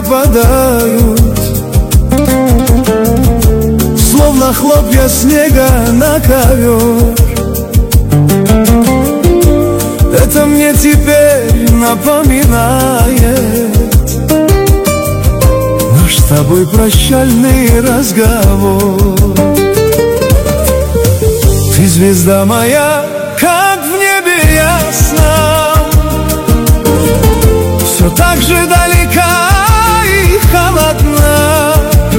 попадают, словно хлопья снега на ковер. Это мне теперь напоминает наш с тобой прощальный разговор. Ты звезда моя, как в небе ясном, все так же далека и холодна.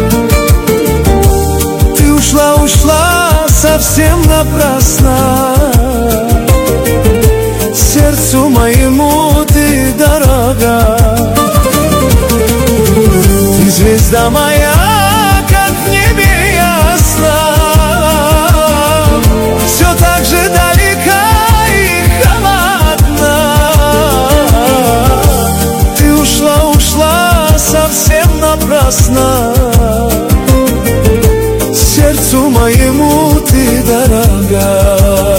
Ты ушла совсем напрасно, сердцу моему ты дорога. Ты звезда моя, как в небе ясно, все так же далека и холодна. Ты ушла совсем напрасно, сердцу моему ты дорога.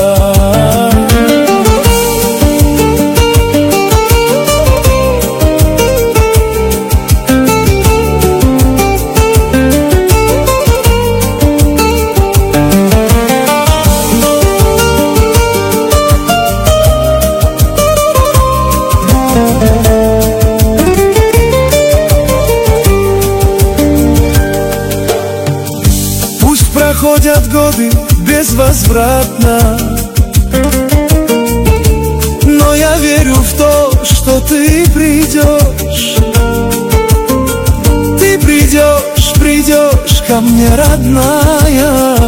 Проходят годы безвозвратно, но я верю в то, что ты придешь. Ты придешь ко мне, родная,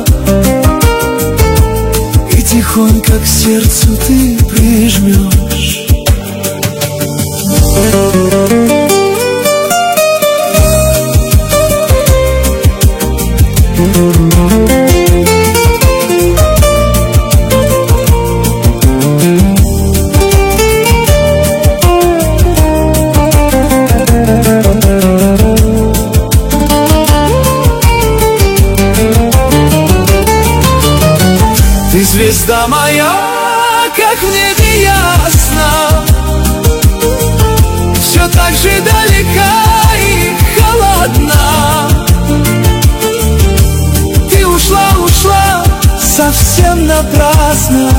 и тихонько к сердцу ты прижмешь. Ты звезда моя, как в небе ясно, все так же далека и холодна. Ты ушла совсем напрасно,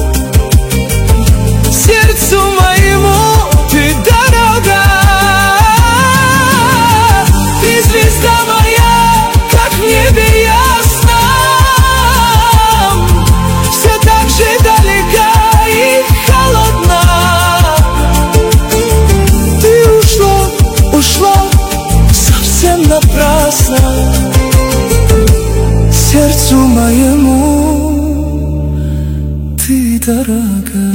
сердцу моему ты дорога. Ты звезда моя, как в небе ясно, все так же далека и холодна. Ты ушла совсем напрасно, сердцу моему ты дорога.